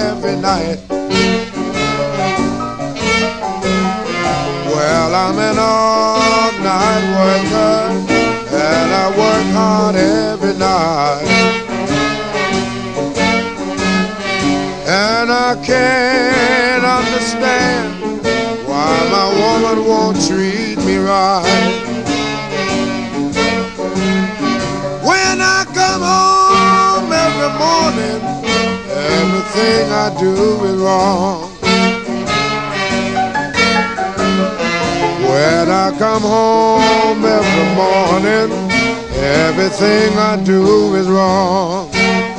every night. Well, I'm an all-night worker, and I work hard every night. And I can't understand why my woman won't treat me right. When I come home every morning, everything I do is wrong. When I come home every morning, everything I do is wrong.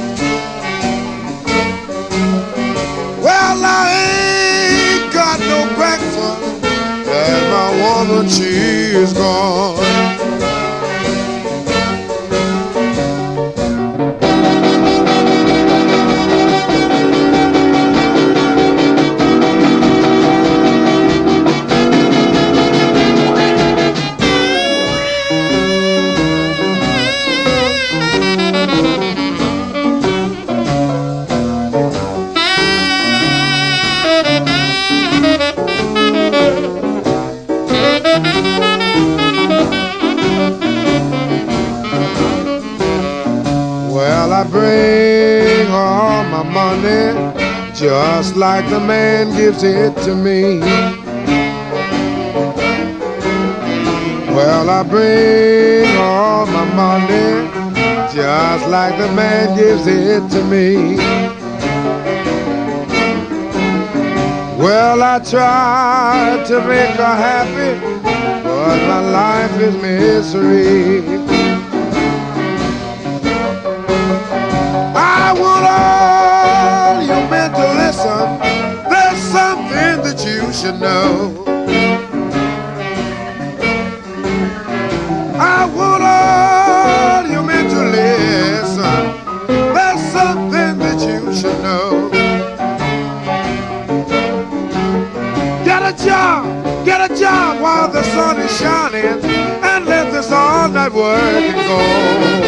Well, I ain't got no breakfast, and my woman, she is gone. Well, I bring all my money just like the man gives it to me. Well, I bring all my money just like the man gives it to me. Well, I try to make her happy, but my life is misery. I want all you men to listen. There's something that you should know. I want all you men to listen. There's something that you should know. Get a job while the sun is shining, and let this all-night working go.